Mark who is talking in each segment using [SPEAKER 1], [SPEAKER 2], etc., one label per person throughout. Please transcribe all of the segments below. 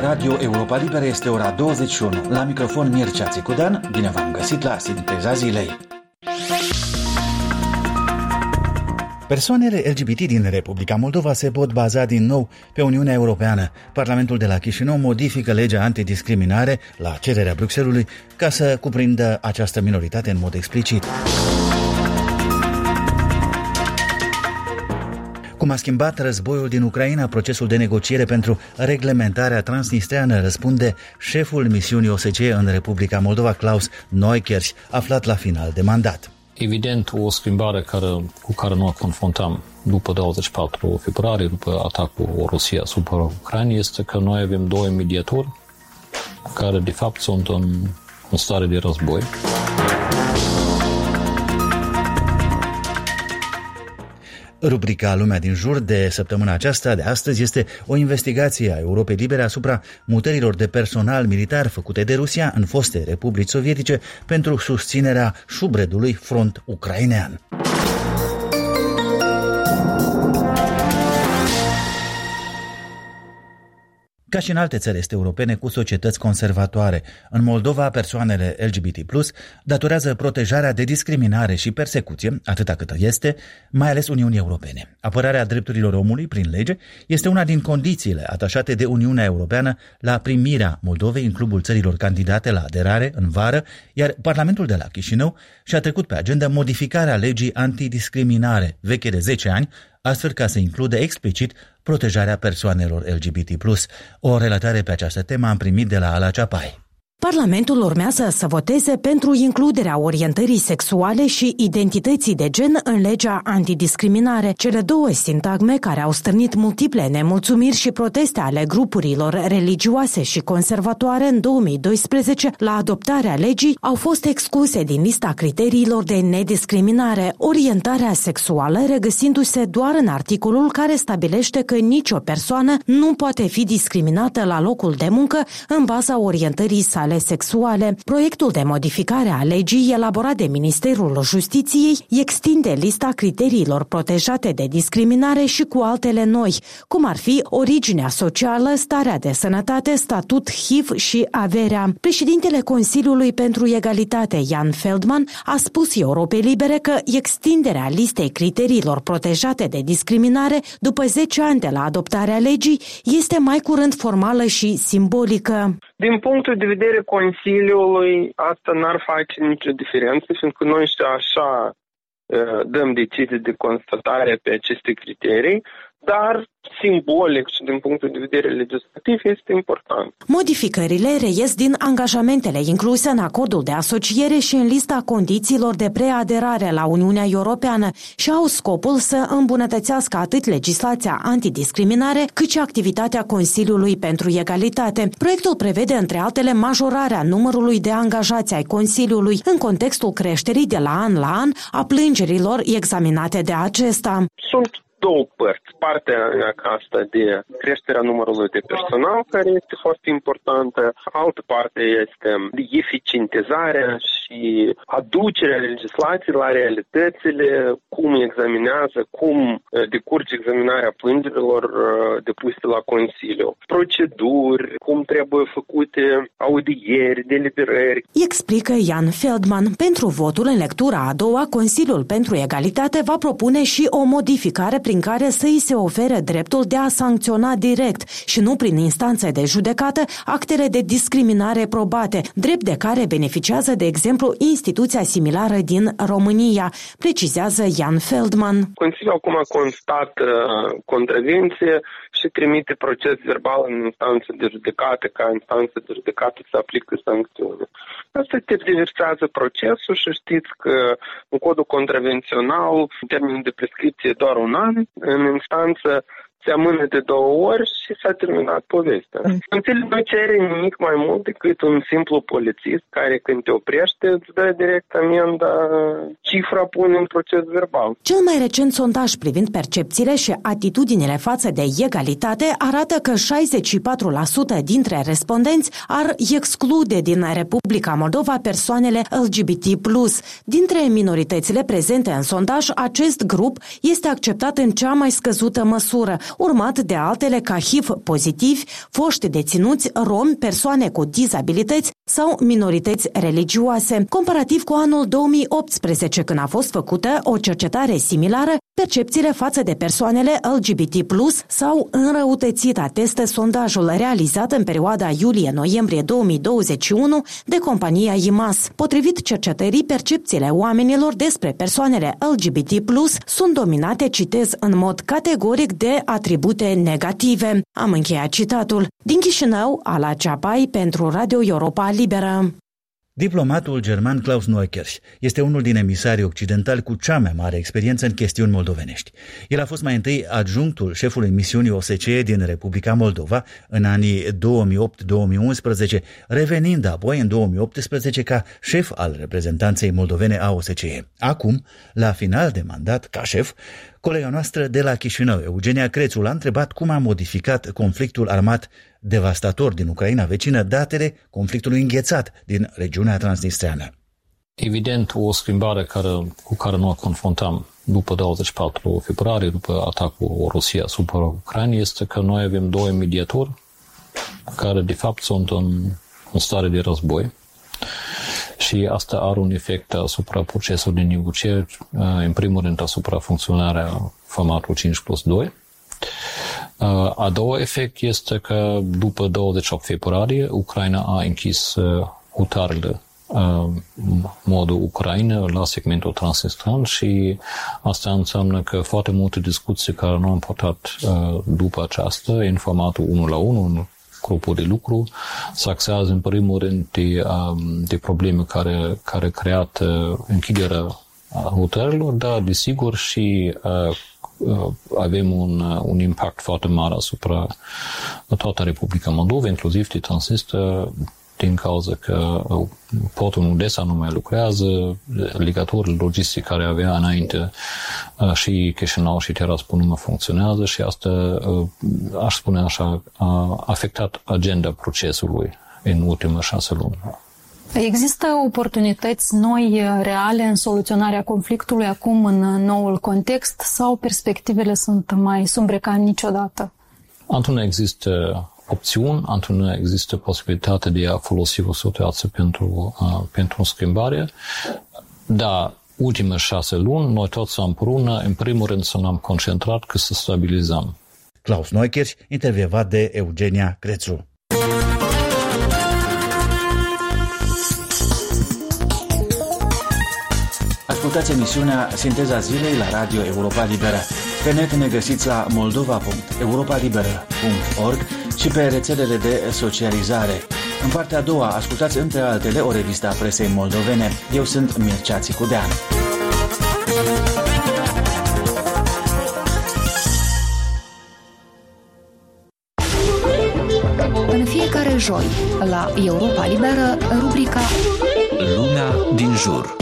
[SPEAKER 1] Radio Europa Liberă este ora 21. La microfon Mircea Țicudan, bine v-am găsit la Sinteza Zilei. Persoanele LGBT din Republica Moldova se pot baza din nou pe Uniunea Europeană. Parlamentul de la Chișinău modifică legea antidiscriminare la cererea Bruxellesului ca să cuprindă această minoritate în mod explicit. Cum a schimbat războiul din Ucraina procesul de negociere pentru reglementarea transnistreană, răspunde șeful misiunii OSCE în Republica Moldova, Klaus Neukirch, aflat la final de mandat.
[SPEAKER 2] Evident, o schimbare cu care nu o confruntam după 24 februarie, după atacul Rusiei asupra Ucrainei, este că noi avem doi mediatori care, de fapt, sunt în stare de război.
[SPEAKER 1] Rubrica Lumea din jur de săptămâna aceasta, de astăzi, este o investigație a Europei Libere asupra mutărilor de personal militar făcute de Rusia în foste republici sovietice pentru susținerea șubredului front ucrainean. Ca și în alte țări este europene cu societăți conservatoare, în Moldova persoanele LGBT+, datorează protejarea de discriminare și persecuție, atâta cât este, mai ales Uniunii Europene. Apărarea drepturilor omului prin lege este una din condițiile atașate de Uniunea Europeană la primirea Moldovei în clubul țărilor candidate la aderare în vară, iar Parlamentul de la Chișinău și-a trecut pe agenda modificarea legii antidiscriminare, veche de 10 ani, astfel ca să includă explicit protejarea persoanelor LGBT+. O relatare pe această temă am primit de la Ala Ceapai.
[SPEAKER 3] Parlamentul urmează să voteze pentru includerea orientării sexuale și identității de gen în legea antidiscriminare, cele două sintagme care au stârnit multiple nemulțumiri și proteste ale grupurilor religioase și conservatoare în 2012 la adoptarea legii au fost excluse din lista criteriilor de nediscriminare, orientarea sexuală regăsindu-se doar în articolul care stabilește că nicio persoană nu poate fi discriminată la locul de muncă în baza orientării sale sexuale. Proiectul de modificare a legii elaborat de Ministerul Justiției extinde lista criteriilor protejate de discriminare și cu altele noi, cum ar fi originea socială, starea de sănătate, statut HIV și averea. Președintele Consiliului pentru Egalitate, Jan Feldman, a spus Europei Libere că extinderea listei criteriilor protejate de discriminare după 10 ani de la adoptarea legii este mai curând formală și simbolică.
[SPEAKER 4] Din punctul de vedere Consiliului, asta n-ar face nicio diferență, fiindcă noi și așa dăm decizii de constatare pe aceste criterii, dar simbolic și din punctul de vedere legislativ este important.
[SPEAKER 3] Modificările reies din angajamentele incluse în acordul de asociere și în lista condițiilor de preaderare la Uniunea Europeană și au scopul să îmbunătățească atât legislația antidiscriminare, cât și activitatea Consiliului pentru Egalitate. Proiectul prevede, între altele, majorarea numărului de angajați ai Consiliului în contextul creșterii de la an a plângerilor examinate de acesta.
[SPEAKER 4] Sunt două părți. Partea asta de creșterea numărului de personal, care este foarte importantă. Altă parte este de eficientizarea și aducerea legislației la realitățile, cum examinează, cum decurge examinarea plângerilor depuse la Consiliu. Proceduri, cum trebuie făcute audieri, deliberări.
[SPEAKER 3] Explică Jan Feldman. Pentru votul în lectura a doua, Consiliul pentru Egalitate va propune și o modificare prin care să îi se ofere dreptul de a sancționa direct și nu prin instanțe de judecată actele de discriminare probate, drept de care beneficiază, de exemplu, instituția similară din România, precizează Jan Feldman.
[SPEAKER 4] Consiliul acum constată contravenție și trimite proces verbal în instanță de judecată, ca instanță de judecată să aplică sancțiune. Asta tergiversează procesul și știți că în codul contravențional termenul de prescripție e doar un an, în instanță se amână de 2 ori și s-a terminat povestea. Consiliul nu cere nimic mai mult decât un simplu polițist care când te oprește îți dă direct amenda, cifra pune în proces verbal.
[SPEAKER 3] Cel mai recent sondaj privind percepțiile și atitudinile față de egalitate arată că 64% dintre respondenți ar exclude din Republica Moldova persoanele LGBT+. Dintre minoritățile prezente în sondaj, acest grup este acceptat în cea mai scăzută măsură, urmat de altele ca HIV pozitivi, foști deținuți, romi, persoane cu dizabilități sau minorități religioase. Comparativ cu anul 2018, când a fost făcută o cercetare similară, percepțiile față de persoanele LGBT+ s-au înrăutățit, atestă sondajul realizat în perioada iulie-noiembrie 2021 de compania IMAS. Potrivit cercetării, percepțiile oamenilor despre persoanele LGBT+ sunt dominate, citez, în mod categoric de atribute negative. Am încheiat citatul. Din Chișinău, Ala Ceapai pentru Radio Europa Liberă.
[SPEAKER 1] Diplomatul german Klaus Neukirch este unul din emisarii occidentali cu cea mai mare experiență în chestiuni moldovenești. El a fost mai întâi adjunctul șefului misiunii OSCE din Republica Moldova în anii 2008-2011, revenind apoi în 2018 ca șef al reprezentanței moldovene a OSCE. Acum, la final de mandat ca șef, colega noastră de la Chișinău, Eugenia Crețu, l-a întrebat cum a modificat conflictul armat devastator din Ucraina vecină datele conflictului înghețat din regiunea transnistreană.
[SPEAKER 2] Evident, o schimbare cu care noi confruntam după 24 februarie, după atacul Rusiei asupra Ucrainei, este că noi avem doi mediatori care de fapt sunt în stare de război. Și asta are un efect asupra procesului de negocieri, în primul rând asupra funcționarea formatului 5+2. A doua efect este că după 28 februarie Ucraina a închis hotarele modul Ucraina la segmentul transnistran și asta înseamnă că foarte multe discuții care nu am purtat după aceasta în formatul 1-la-1, în grupul de lucru, se axează în primul rând de probleme care creat închiderea hotelelor, dar desigur și avem un impact foarte mare asupra toată Republica Moldova, inclusiv de Transnistria, din cauza că portul Odessa nu mai lucrează, legăturile logistice care avea înainte și Chișinău și Tiraspol nu mai funcționează și asta, aș spune așa, a afectat agenda procesului în ultimele 6 luni.
[SPEAKER 5] Există oportunități noi, reale, în soluționarea conflictului acum în noul context sau perspectivele sunt mai sumbre ca niciodată? Într-una
[SPEAKER 2] există opțiuni, într-una există posibilitatea de a folosi o situație pentru schimbare, dar ultimele 6 luni, noi toți împreună, în primul rând să ne-am concentrat că să stabilizăm.
[SPEAKER 1] Klaus Neukirch, intervievat de Eugenia Crețu. Ascultați emisiunea Sinteza Zilei la Radio Europa Liberă. Pe net ne găsiți la moldova.europalibera.org și pe rețelele de socializare. În partea a doua, ascultați între altele o revistă a presei moldovene. Eu sunt Mircea Țicudean.
[SPEAKER 6] În fiecare joi, la Europa Liberă, rubrica
[SPEAKER 7] Lumea din jur.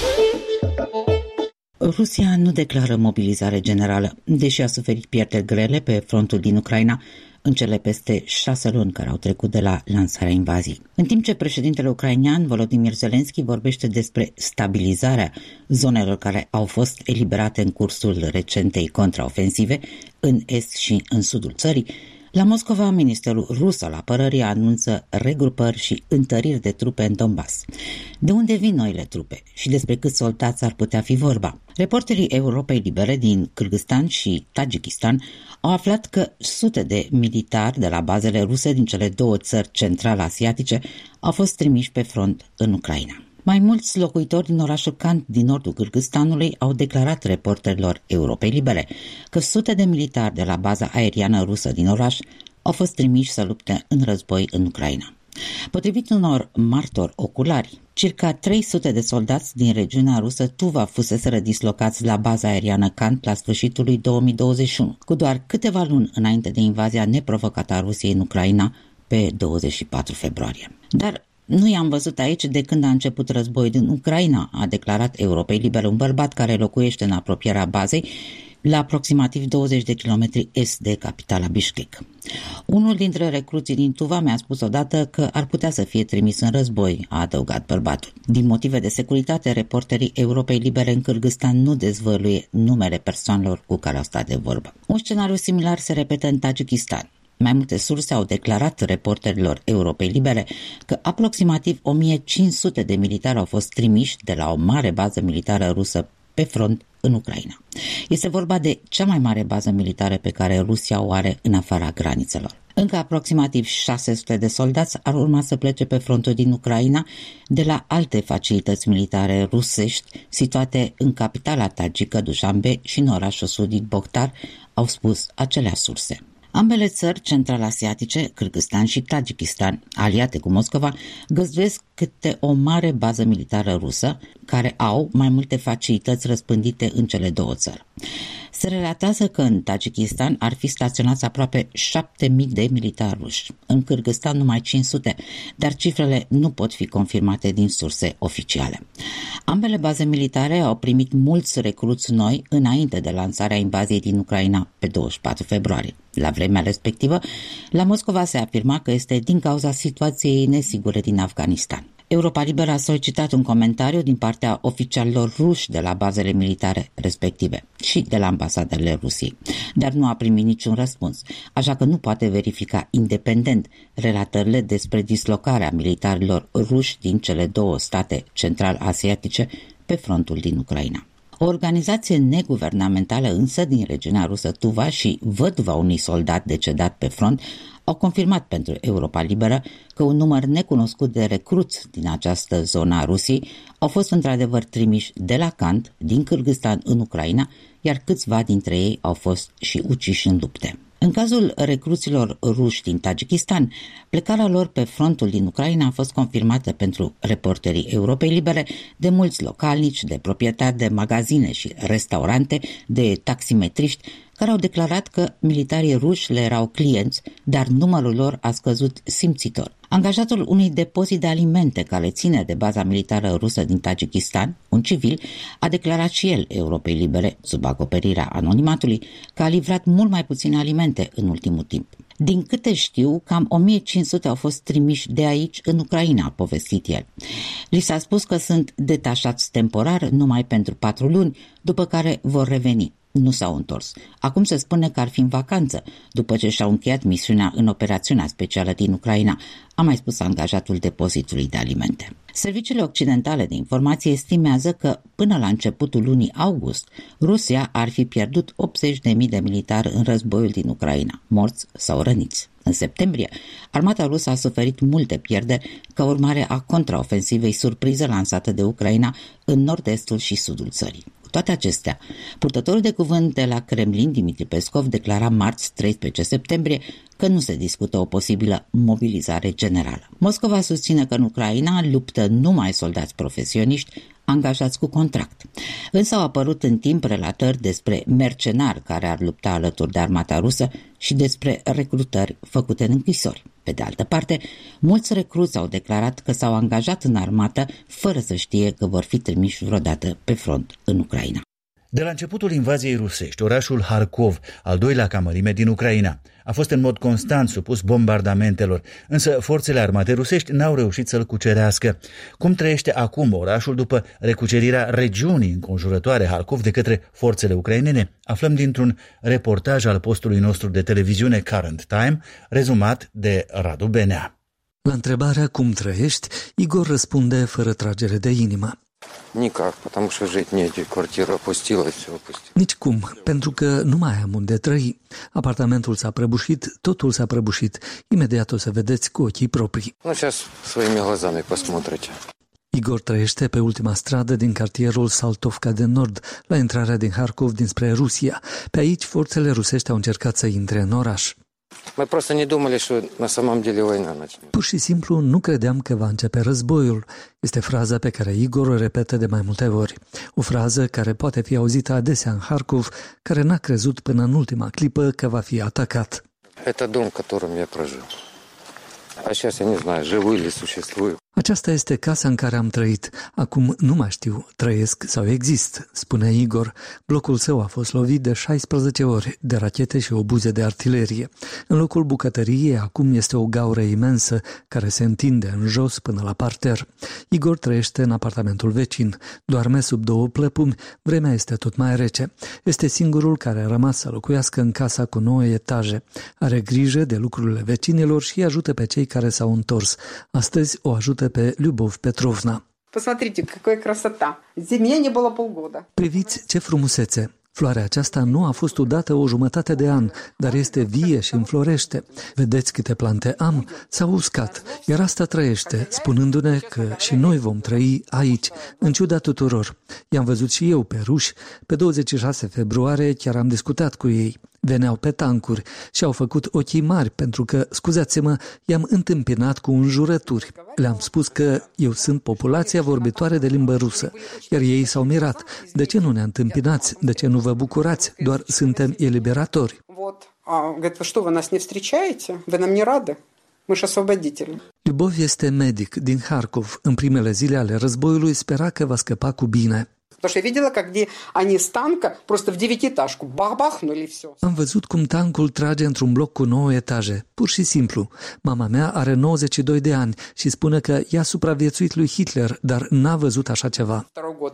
[SPEAKER 8] Rusia nu declară mobilizare generală, deși a suferit pierderi grele pe frontul din Ucraina în cele peste 6 luni care au trecut de la lansarea invaziei. În timp ce președintele ucrainean Volodymyr Zelensky vorbește despre stabilizarea zonelor care au fost eliberate în cursul recentei contraofensive în est și în sudul țării, la Moscova, Ministerul Rus al Apărării anunță regrupări și întăriri de trupe în Donbass. De unde vin noile trupe și despre câți soldați ar putea fi vorba? Reporterii Europei Libere din Kârgâzstan și Tajikistan au aflat că sute de militari de la bazele ruse din cele două țări central-asiatice au fost trimiși pe front în Ucraina. Mai mulți locuitori din orașul Kant din nordul Kârgâzstanului au declarat reporterilor Europei Libere că sute de militari de la baza aeriană rusă din oraș au fost trimiși să lupte în război în Ucraina. Potrivit unor martori oculari, circa 300 de soldați din regiunea rusă Tuva fuseseră dislocați la baza aeriană Kant la sfârșitul lui 2021, cu doar câteva luni înainte de invazia neprovocată a Rusiei în Ucraina pe 24 februarie. Dar nu i-am văzut aici de când a început războiul din Ucraina, a declarat Europei Libere un bărbat care locuiește în apropierea bazei la aproximativ 20 de kilometri est de capitala Bishkek. Unul dintre recruții din Tuva mi-a spus odată că ar putea să fie trimis în război, a adăugat bărbatul. Din motive de securitate, reporterii Europei Libere în Kârgâstan nu dezvăluie numele persoanelor cu care au stat de vorbă. Un scenariu similar se repetă în Tajikistan. Mai multe surse au declarat reporterilor Europei Libere că aproximativ 1500 de militari au fost trimiși de la o mare bază militară rusă pe front în Ucraina. Este vorba de cea mai mare bază militară pe care Rusia o are în afara granițelor. Încă aproximativ 600 de soldați ar urma să plece pe frontul din Ucraina de la alte facilități militare rusești situate în capitala tagică Dușanbe și în orașul sudic Bokhtar, au spus acelea surse. Ambele țări central-asiatice, Kârgâstan și Tajikistan, aliate cu Moscova, găzduiesc câte o mare bază militară rusă, care au mai multe facilități răspândite în cele două țări. Se relatează că în Tajikistan ar fi staționați aproape 7.000 de militari ruși, în Kârgâstan numai 500, dar cifrele nu pot fi confirmate din surse oficiale. Ambele baze militare au primit mulți recruți noi înainte de lansarea invaziei din Ucraina pe 24 februarie. La vremea respectivă, la Moscova se afirma că este din cauza situației nesigure din Afganistan. Europa Liberă a solicitat un comentariu din partea oficialilor ruși de la bazele militare respective și de la ambasadele Rusiei, dar nu a primit niciun răspuns, așa că nu poate verifica independent relatările despre dislocarea militarilor ruși din cele două state central-asiatice pe frontul din Ucraina. O organizație neguvernamentală însă din regiunea rusă Tuva și văduva unui soldat decedat pe front au confirmat pentru Europa Liberă că un număr necunoscut de recruți din această zonă a Rusiei au fost într-adevăr trimiși de la Kant, din Kârgâstan în Ucraina, iar câțiva dintre ei au fost și uciși în lupte. În cazul recruților ruși din Tajikistan, plecarea lor pe frontul din Ucraina a fost confirmată pentru reporterii Europei Libere de mulți localnici, de proprietari de magazine și restaurante, de taximetriști, care au declarat că militarii ruși le erau clienți, dar numărul lor a scăzut simțitor. Angajatul unui depozit de alimente care ține de baza militară rusă din Tajikistan, un civil, a declarat și el Europei Libere, sub acoperirea anonimatului, că a livrat mult mai puține alimente în ultimul timp. Din câte știu, cam 1500 au fost trimiși de aici în Ucraina, a povestit el. Li s-a spus că sunt detașați temporar numai pentru 4 luni, după care vor reveni. Nu s-au întors. Acum se spune că ar fi în vacanță, după ce și-au încheiat misiunea în operațiunea specială din Ucraina, a mai spus angajatul depozitului de alimente. Serviciile occidentale de informație estimează că, până la începutul lunii august, Rusia ar fi pierdut 80.000 de militari în războiul din Ucraina, morți sau răniți. În septembrie, armata rusă a suferit multe pierderi ca urmare a contraofensivei surpriză lansată de Ucraina în nord-estul și sudul țării. Cu toate acestea, purtătorul de cuvânt de la Kremlin, Dmitri Peskov, declara marți 13 septembrie că nu se discută o posibilă mobilizare generală. Moscova susține că în Ucraina luptă numai soldați profesioniști angajați cu contract. Însă au apărut în timp relatări despre mercenari care ar lupta alături de armata rusă și despre recrutări făcute în închisori. Pe de altă parte, mulți recruți au declarat că s-au angajat în armată fără să știe că vor fi trimiși vreodată pe front în Ucraina.
[SPEAKER 1] De la începutul invaziei rusești, orașul Harkov, al doilea ca mărime din Ucraina, a fost în mod constant supus bombardamentelor, însă forțele armate rusești n-au reușit să-l cucerească. Cum trăiește acum orașul după recucerirea regiunii înconjurătoare Harkov de către forțele ucrainene? Aflăm dintr-un reportaj al postului nostru de televiziune Current Time, rezumat de Radu Benea.
[SPEAKER 9] La întrebarea cum trăiești, Igor răspunde fără tragere de inimă.
[SPEAKER 10] Никак, потому что жить негде, квартира опустилась, все опустилось.
[SPEAKER 9] Nici cum, pentru că nu mai am unde trăi. Apartamentul s-a prăbușit, totul s-a prăbușit. Imediat o să vedeți cu ochii proprii.
[SPEAKER 10] Ну, сейчас своими глазами посмотрите.
[SPEAKER 9] Igor trăiește pe ultima stradă din cartierul Saltovka de Nord, la intrarea din Harkov dinspre Rusia. Pe aici, forțele rusești au încercat să intre în oraș.
[SPEAKER 10] Мы просто не думали, что на самом деле война начнется.
[SPEAKER 9] Pur și simplu nu credeam că va începe războiul. Este fraza pe care Igor o repetă de mai multe ori. O frază care poate fi auzită adesea în Harkov, care n-a crezut până în ultima clipă că va fi atacat.
[SPEAKER 10] Это дом, в котором я прожил. А сейчас я не знаю, живу или существую.
[SPEAKER 9] Aceasta este casa în care am trăit. Acum nu mai știu, trăiesc sau exist, spune Igor. Blocul său a fost lovit de 16 ori de rachete și obuze de artilerie. În locul bucătăriei acum este o gaură imensă care se întinde în jos până la parter. Igor trăiește în apartamentul vecin. Doarme sub 2 plăpumi, vremea este tot mai rece. Este singurul care a rămas să locuiască în casa cu 9 etaje. Are grijă de lucrurile vecinilor și ajută pe cei care s-au întors. Astăzi o ajută pe Lyubov Petrovna.
[SPEAKER 11] Посмотрите, какая красота. Зиме не было полгода.
[SPEAKER 9] Priviți ce frumusețe! Floarea aceasta nu a fost udată o jumătate de an, dar este vie și înflorește. Vedeți câte plante am? S-au uscat, iar asta trăiește, spunându-ne că și noi vom trăi aici, în ciuda tuturor. I-am văzut și eu pe ruși. Pe 26 februarie chiar am discutat cu ei. Veneau pe tancuri și au făcut ochii mari pentru că, scuzați-mă, i-am întâmpinat cu înjurături. Le-am spus că eu sunt populația vorbitoare de limbă rusă, iar ei s-au mirat. De ce nu ne întâmpinați? De ce nu vă bucurați? Doar suntem eliberatori. Lyubov este medic din Harkov. În primele zile ale războiului spera că va scăpa cu bine. Am văzut cum tancul trage într-un bloc cu 9 etaje, pur și simplu. Mama mea are 92 de ani și spune că i-a supraviețuit lui Hitler, dar n-a văzut așa ceva.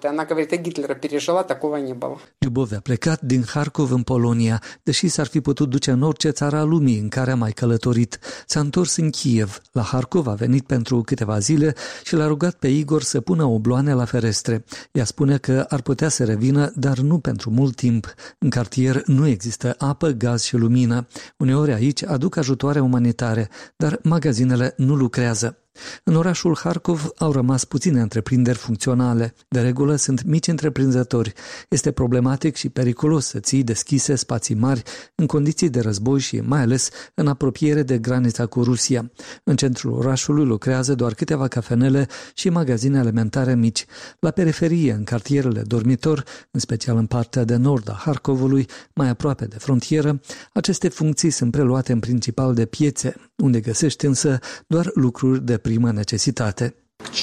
[SPEAKER 9] Lyubov a plecat din Harkov în Polonia, deși s-ar fi putut duce în orice țară a lumii în care a mai călătorit. S-a întors în Kiev. La Harkov a venit pentru câteva zile și l-a rugat pe Igor să pună obloane la ferestre. Ea spune că ar putea să revină, dar nu pentru mult timp. În cartier nu există apă, gaz și lumină. Uneori aici aduc ajutoare umanitare, dar magazinele nu lucrează. În orașul Harkov au rămas puține întreprinderi funcționale. De regulă sunt mici întreprinzători. Este problematic și periculos să ții deschise spații mari în condiții de război și mai ales în apropiere de granița cu Rusia. În centrul orașului lucrează doar câteva cafenele și magazine alimentare mici. La periferie, în cartierele dormitor, în special în partea de nord a Harkovului, mai aproape de frontieră, aceste funcții sunt preluate în principal de piețe, unde găsești însă doar lucruri de primă necesitate.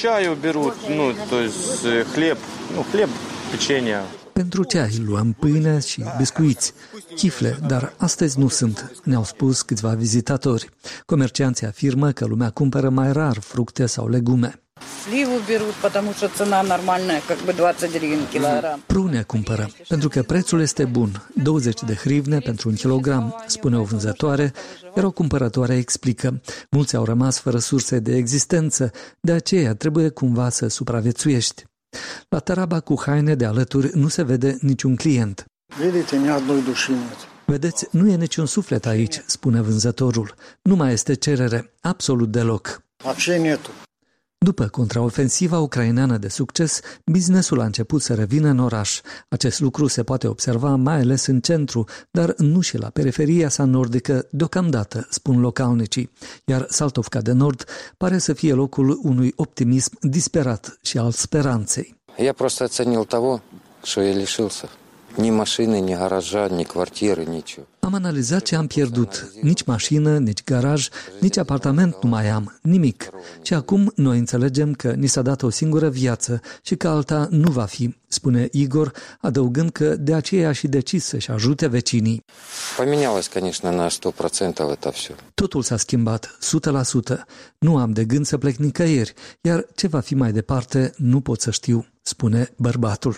[SPEAKER 9] Pentru ceai luăm pâine și biscuiți, chifle, dar astăzi nu sunt, ne-au spus câțiva vizitatori. Comercianții afirmă că lumea cumpără mai rar fructe sau legume. Prune cumpără, pentru că prețul este bun, 20 de hrivne pentru 1 kilogram, spune o vânzătoare, iar o cumpărătoare explică. Mulți au rămas fără surse de existență, de aceea trebuie cumva să supraviețuiești. La taraba cu haine de alături nu se vede niciun client. Vedeți, nu e niciun suflet aici, spune vânzătorul. Nu mai este cerere, absolut deloc. După contraofensiva ucraineană de succes, businessul a început să revină în oraș. Acest lucru se poate observa mai ales în centru, dar nu și la periferia sa nordică deocamdată, spun localnicii. Iar Saltovka de Nord pare să fie locul unui optimism disperat și al speranței.
[SPEAKER 10] Я просто оценил того, что я лишился. Ни машины, ни гаража, ни квартиры, ничего.
[SPEAKER 9] Am analizat ce am pierdut. Nici mașină, nici garaj, nici apartament nu mai am, nimic. Și acum noi înțelegem că ni s-a dat o singură viață și că alta nu va fi, spune Igor, adăugând că de aceea a și decis să-și ajute vecinii.
[SPEAKER 10] Поменялось, конечно, на 100% это все.
[SPEAKER 9] Totul s-a schimbat, 100%. Nu am de gând să plec nicăieri, iar ce va fi mai departe nu pot să știu, spune bărbatul.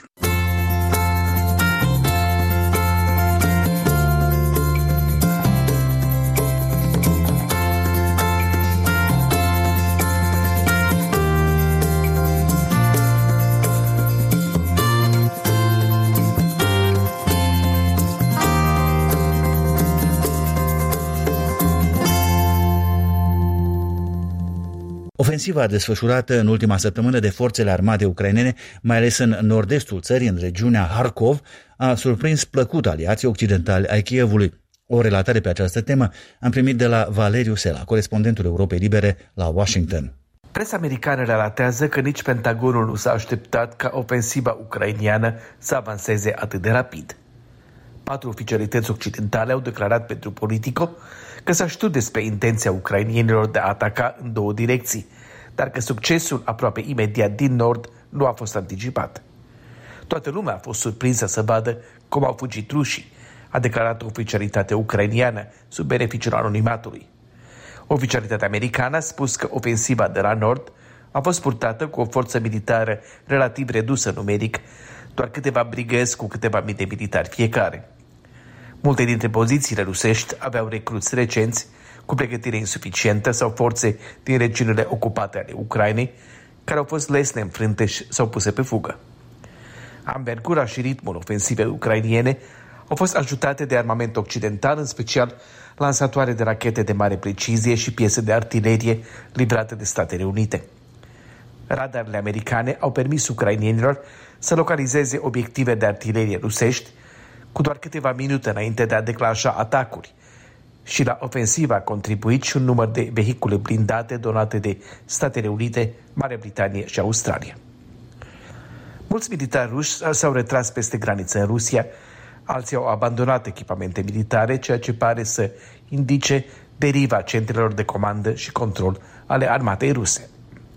[SPEAKER 1] Ofensiva desfășurată în ultima săptămână de forțele armate ucrainene, mai ales în nord-estul țării, în regiunea Harkov, a surprins plăcut aliații occidentali ai Kievului. O relatare pe această temă am primit de la Valeriu Sela, corespondentul Europei Libere la Washington.
[SPEAKER 12] Presa americană relatează că nici Pentagonul nu s-a așteptat ca ofensiva ucrainiană să avanseze atât de rapid. 4 oficialități occidentale au declarat pentru Politico că s-a știut despre intenția ucrainienilor de a ataca în 2 direcții, dar că succesul aproape imediat din nord nu a fost anticipat. Toată lumea a fost surprinsă să vadă cum au fugit rușii, a declarat oficialitatea ucrainiană sub beneficiul anonimatului. Oficialitatea americană a spus că ofensiva de la nord a fost purtată cu o forță militară relativ redusă numeric, doar câteva brigăzi cu câteva mii de militari fiecare. Multe dintre pozițiile rusești aveau recruți recenți, cu pregătire insuficientă sau forțe din regiunile ocupate ale Ucrainei, care au fost lesne înfrânte sau puse pe fugă. Anvergura și ritmul ofensivei ucrainiene au fost ajutate de armament occidental, în special lansatoare de rachete de mare precizie și piese de artilerie livrate de Statele Unite. Radarele americane au permis ucrainienilor să localizeze obiective de artilerie rusești cu doar câteva minute înainte de a declanșa atacuri, și la ofensivă a contribuit și un număr de vehicule blindate donate de Statele Unite, Marea Britanie și Australia. Mulți militari ruși s-au retras peste graniță în Rusia, alții au abandonat echipamente militare, ceea ce pare să indice deriva centrelor de comandă și control ale armatei ruse.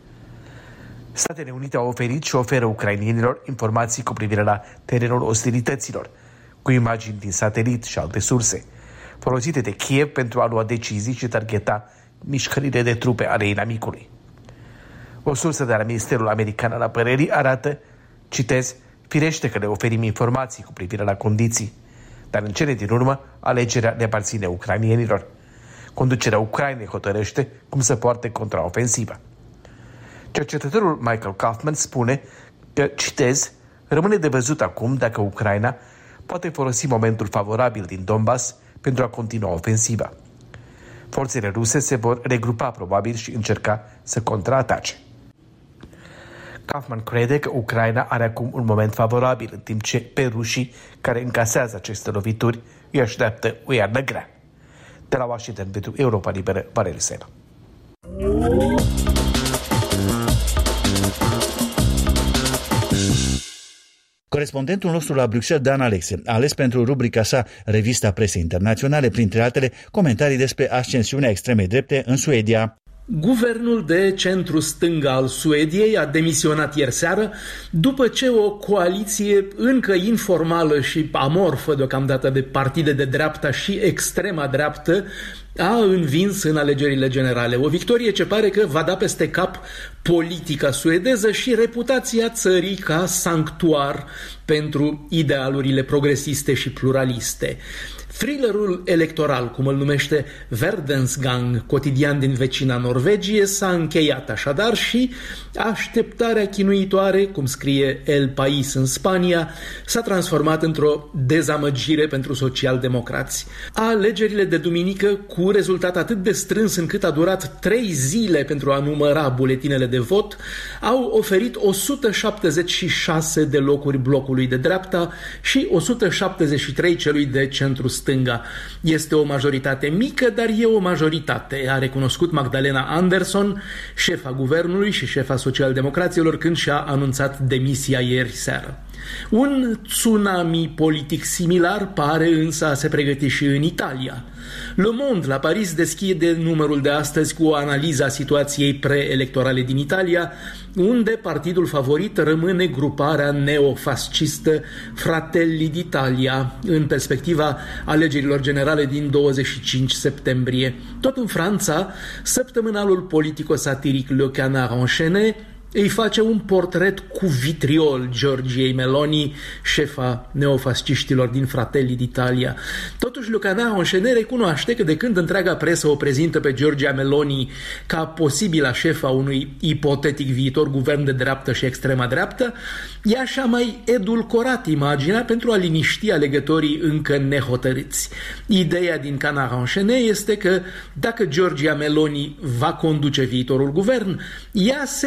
[SPEAKER 12] Statele Unite au oferit și oferă ucrainienilor informații cu privire la terenul ostilităților, cu imagini din satelit și alte surse, folosite de Kiev pentru a lua decizii și targeta mișcările de trupe ale inamicului. O sursă de la Ministerul American al Apărării arată, citez, firește că le oferim informații cu privire la condiții, dar în cele din urmă alegerea le aparține ucrainienilor. Conducerea Ucrainei hotărăște cum să poarte contraofensiva. Cercetătorul Michael Kaufman spune că, citez, rămâne de văzut acum dacă Ucraina poate folosi momentul favorabil din Donbass pentru a continua ofensiva. Forțele ruse se vor regrupa probabil și încerca să contraatace. Kaufman crede că Ucraina are acum un moment favorabil, în timp ce pe rușii care încasează aceste lovituri îi așteaptă o iarnă grea. De la Washington pentru Europa Liberă, Valeriu Sena.
[SPEAKER 1] Corespondentul nostru la Bruxelles, Dan Alexe, a ales pentru rubrica sa Revista Presei Internaționale, printre altele, comentarii despre ascensiunea extremei drepte în Suedia.
[SPEAKER 13] Guvernul de centru-stânga al Suediei a demisionat ieri seară după ce o coaliție încă informală și amorfă deocamdată de partide de dreapta și extrema dreaptă a învins în alegerile generale. O victorie ce pare că va da peste cap politica suedeză și reputația țării ca sanctuar pentru idealurile progresiste și pluraliste. Thrillerul electoral, cum îl numește Verdensgang, cotidian din vecina Norvegie, s-a încheiat așadar și așteptarea chinuitoare, cum scrie El País în Spania, s-a transformat într-o dezamăgire pentru socialdemocrați. Alegerile de duminică, cu rezultat atât de strâns încât a durat 3 zile pentru a număra buletinele de vot, au oferit 176 de locuri blocului de dreapta și 173 celui de centru-stânga. Este o majoritate mică, dar e o majoritate, a recunoscut Magdalena Andersson, șefa guvernului și șefa socialdemocraților, când și-a anunțat demisia ieri seară. Un tsunami politic similar pare însă a se pregăti și în Italia. Le Monde la Paris deschide numărul de astăzi cu o analiză a situației preelectorale din Italia, unde partidul favorit rămâne gruparea neofascistă Fratelli d'Italia, în perspectiva alegerilor generale din 25 septembrie. Tot în Franța, săptămânalul politico-satiric Le Canard Enchaîné îi face un portret cu vitriol Giorgiei Meloni, șefa neofasciștilor din Fratelli d'Italia. Totuși, Le Canard Enchaîné recunoaște că de când întreaga presă o prezintă pe Giorgia Meloni ca posibilă șefa unui ipotetic viitor guvern de dreaptă și extrema dreaptă, ea și-a mai edulcorat imaginea pentru a liniști alegătorii încă nehotărâți. Ideea din Canard Enchaîné este că dacă Giorgia Meloni va conduce viitorul guvern, ea se va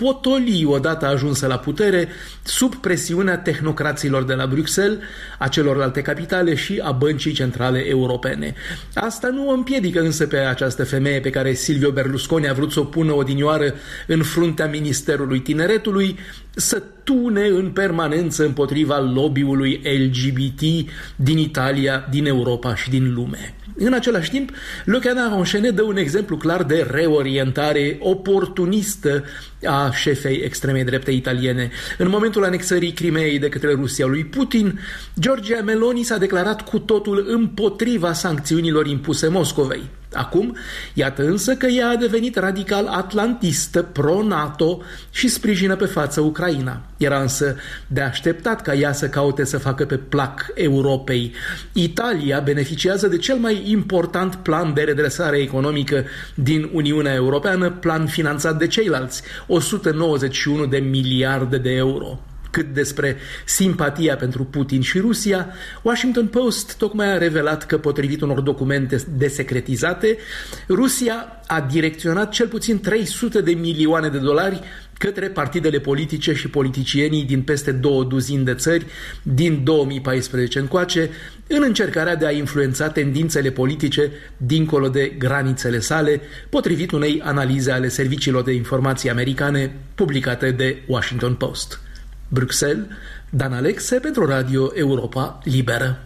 [SPEAKER 13] potoli odată ajunsă la putere sub presiunea tehnocraților de la Bruxelles, a celorlalte capitale și a Băncii Centrale Europene. Asta nu o împiedică însă pe această femeie pe care Silvio Berlusconi a vrut să o pună odinioară în fruntea Ministerului Tineretului să tune în permanență împotriva lobby-ului LGBT din Italia, din Europa și din lume. În același timp, Le Canard enchaîné dă un exemplu clar de reorientare oportunistă a șefei extremei drepte italiene. În momentul anexării Crimeei de către Rusia lui Putin, Giorgia Meloni s-a declarat cu totul împotriva sancțiunilor impuse Moscovei. Acum, iată însă că ea a devenit radical atlantistă, pro-NATO și sprijină pe față Ucraina. Era însă de așteptat ca ea să caute să facă pe plac Europei. Italia beneficiază de cel mai important plan de redresare economică din Uniunea Europeană, plan finanțat de ceilalți, 191 de miliarde de euro. Cât despre simpatia pentru Putin și Rusia, Washington Post tocmai a revelat că, potrivit unor documente desecretizate, Rusia a direcționat cel puțin 300 de milioane de dolari către partidele politice și politicienii din peste 20 de țări din 2014 încoace, în încercarea de a influența tendințele politice dincolo de granițele sale, potrivit unei analize ale serviciilor de informații americane publicate de Washington Post. Bruxelles, Dan Alexe pentru Radio Europa Liberă.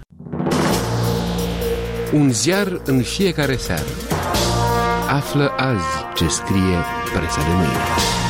[SPEAKER 14] Un ziar în fiecare seară. Află azi ce scrie presa de mâine.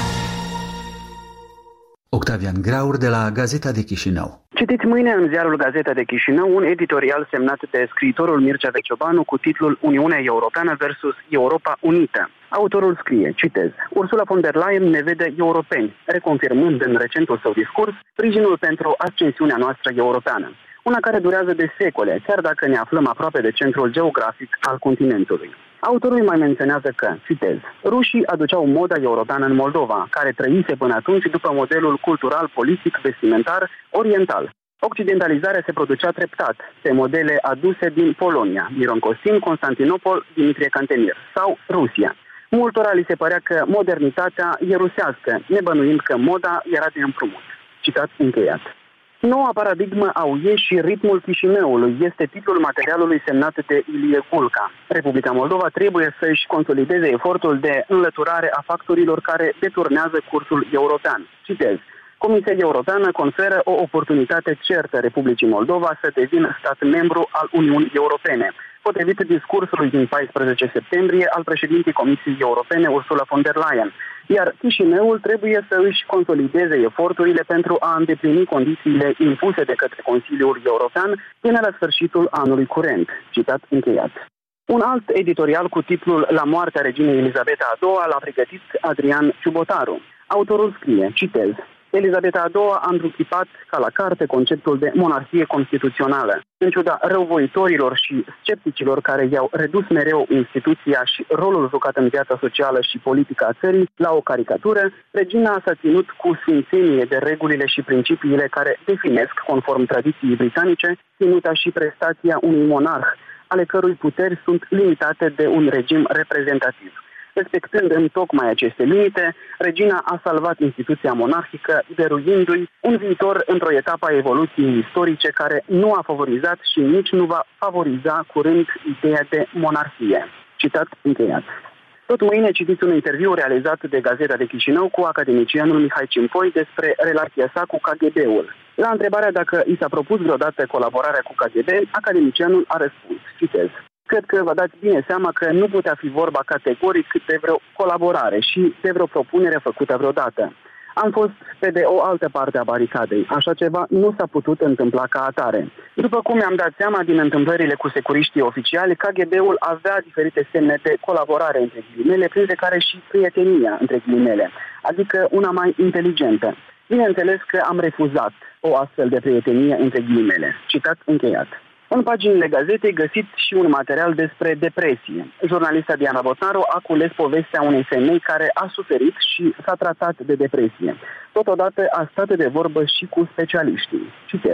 [SPEAKER 1] Octavian Graur de la Gazeta de Chișinău.
[SPEAKER 15] Citiți mâine în ziarul Gazeta de Chișinău un editorial semnat de scriitorul Mircea Veciobanu cu titlul Uniunea Europeană versus Europa Unită. Autorul scrie, citez, Ursula von der Leyen ne vede europeni, reconfirmând în recentul său discurs sprijinul pentru ascensiunea noastră europeană, una care durează de secole, chiar dacă ne aflăm aproape de centrul geografic al continentului. Autorul mai menționează că, citez, rușii aduceau moda europeană în Moldova, care trăise până atunci după modelul cultural, politic, vestimentar, oriental. Occidentalizarea se producea treptat, pe modele aduse din Polonia, Miron Costin, Constantinopol, Dimitrie Cantemir sau Rusia. Multora li se părea că modernitatea e rusească, nebănuind că moda era de împrumut. Citat încheiat. Noua paradigmă a UE și ritmul Chișinăului este titlul materialului semnat de Ilie Culca. Republica Moldova trebuie să-și consolideze efortul de înlăturare a factorilor care deturnează cursul european. Citez. Comisia Europeană conferă o oportunitate certă Republicii Moldova să devină stat membru al Uniunii Europene, potrivit discursului din 14 septembrie al președintei Comisiei Europene Ursula von der Leyen, iar Chișinăul trebuie să își consolideze eforturile pentru a îndeplini condițiile impuse de către Consiliul European până la sfârșitul anului curent. Citat încheiat. Un alt editorial cu titlul La moartea reginei Elizabeta a II l-a pregătit Adrian Ciubotaru. Autorul scrie, citez, Elizabeta a II a întruchipat ca la carte conceptul de monarhie constituțională. În ciuda răuvoitorilor și scepticilor care i-au redus mereu instituția și rolul jucat în viața socială și politică a țării la o caricatură, regina s-a ținut cu sfințenie de regulile și principiile care definesc, conform tradiției britanice, ținuta și prestația unui monarh, ale cărui puteri sunt limitate de un regim reprezentativ. Respectând întocmai aceste limite, regina a salvat instituția monarhică, dăruindu-i un viitor într-o etapă a evoluției istorice care nu a favorizat și nici nu va favoriza curând ideea de monarhie. Citat încheiat. Tot mâine citiți un interviu realizat de Gazeta de Chișinău cu academicianul Mihai Cimpoi despre relația sa cu KGB-ul. La întrebarea dacă i s-a propus vreodată colaborarea cu KGB, academicianul a răspuns, citez, Cred că vă dați bine seama că nu putea fi vorba categoric de vreo colaborare și de vreo propunere făcută vreodată. Am fost pe de o altă parte a baricadei. Așa ceva nu s-a putut întâmpla ca atare. După cum mi-am dat seama din întâmplările cu securiștii oficiali, KGB-ul avea diferite semne de colaborare între ghilimele, printre care și prietenia între ghilimele, adică una mai inteligentă. Bineînțeles că am refuzat o astfel de prietenie între ghilimele. Citat încheiat. În paginile gazetei găsiți și un material despre depresie. Jurnalista Diana Botnaru a cules povestea unei femei care a suferit și s-a tratat de depresie. Totodată a stat de vorbă și cu specialiștii. Citez.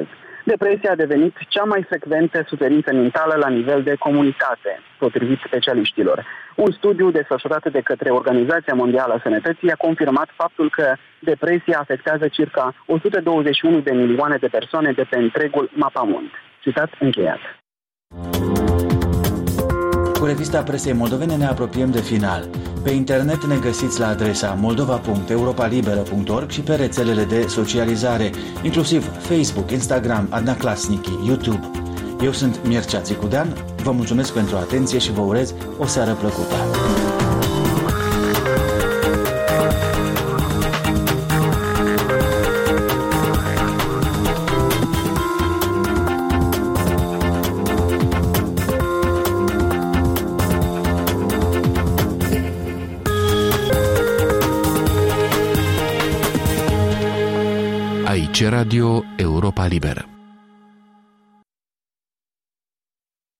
[SPEAKER 15] Depresia a devenit cea mai frecventă suferință mentală la nivel de comunitate, potrivit specialiștilor. Un studiu desfășurat de către Organizația Mondială a Sănătății a confirmat faptul că depresia afectează circa 121 de milioane de persoane de pe întregul mapamond. Citat încheiat.
[SPEAKER 1] Cu revista presei moldovene ne apropiem de final. Pe internet ne găsiți la adresa moldova.europalibera.org și pe rețelele de socializare, inclusiv Facebook, Instagram, Adnaclasnici, YouTube. Eu sunt Mircea Țicudean, vă mulțumesc pentru atenție și vă urez o seară plăcută.
[SPEAKER 14] Aici Radio Europa Liberă.